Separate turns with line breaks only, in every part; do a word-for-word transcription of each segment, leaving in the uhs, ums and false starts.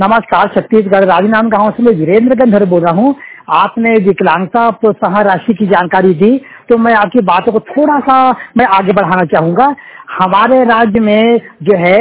नमस्कार, छत्तीसगढ़ राजनांद गांव से मैं वीरेंद्र गंधर बोल रहा हूँ। आपने विकलांगता प्रोत्साहन राशि की जानकारी दी, तो मैं आपकी बातों को थोड़ा सा मैं आगे बढ़ाना चाहूँगा। हमारे राज्य में जो है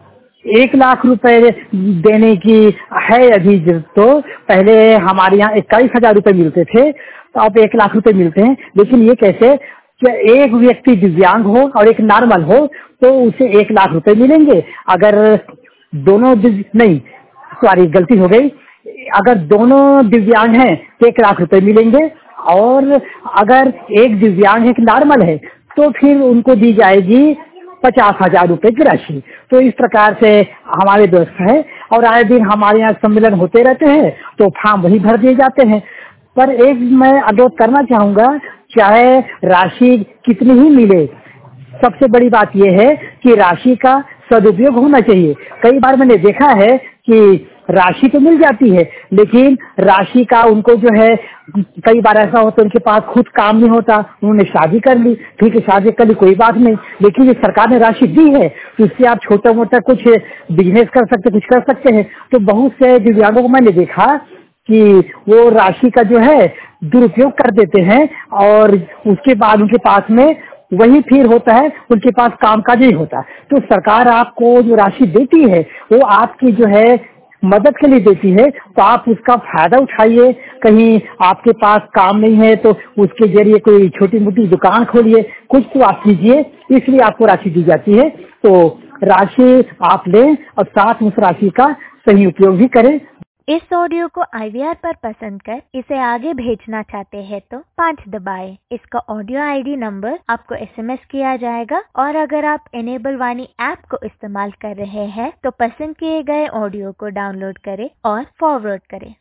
एक लाख रुपए देने की है अभी, तो पहले हमारे यहाँ इक्कीस हजार रुपए मिलते थे, तो अब एक लाख रुपए मिलते हैं। लेकिन ये कैसे कि एक व्यक्ति दिव्यांग हो और एक नॉर्मल हो तो उसे एक लाख रुपए मिलेंगे। अगर दोनों नहीं सॉरी गलती हो गई, अगर दोनों दिव्यांग हैं तो एक लाख रुपए मिलेंगे, और अगर एक दिव्यांग एक नॉर्मल है तो फिर उनको दी जाएगी पचास हजार रुपए की राशि। तो इस प्रकार से हमारे व्यवस्था है, और आए दिन हमारे यहाँ सम्मेलन होते रहते हैं तो फॉर्म वही भर दिए जाते हैं। पर एक मैं अनुरोध करना चाहूँगा, चाहे राशि कितनी ही मिले, सबसे बड़ी बात यह है कि राशि का सदुपयोग होना चाहिए। कई बार मैंने देखा है कि राशि तो मिल जाती है, लेकिन राशि का उनको जो है कई बार ऐसा होता है उनके पास खुद काम नहीं होता, उन्होंने शादी कर ली, ठीक है शादी कर ली कोई बात नहीं, लेकिन ये सरकार ने राशि दी है तो इससे आप छोटा मोटा कुछ बिजनेस कर सकते, कुछ कर सकते हैं। तो बहुत से दिव्यांगों को मैंने देखा कि वो राशि का जो है दुरुपयोग कर देते हैं, और उसके बाद उनके पास में वही फिर होता है, उनके पास कामकाज नहीं होता। तो सरकार आपको जो राशि देती है वो आपकी जो है मदद के लिए देती है, तो आप उसका फायदा उठाइए। कहीं आपके पास काम नहीं है तो उसके जरिए कोई छोटी मोटी दुकान खोलिए, कुछ तो आप कीजिए, इसलिए आपको राशि दी जाती है। तो राशि आप लें और साथ में उस राशि का सही उपयोग भी करें।
इस ऑडियो को आई वी आर पर पसंद कर इसे आगे भेजना चाहते हैं तो पाँच दबाएं। इसका ऑडियो आई डी नंबर आपको एस एम एस किया जाएगा, और अगर आप इनेबल वाणी ऐप को इस्तेमाल कर रहे हैं तो पसंद किए गए ऑडियो को डाउनलोड करें और फॉरवर्ड करें।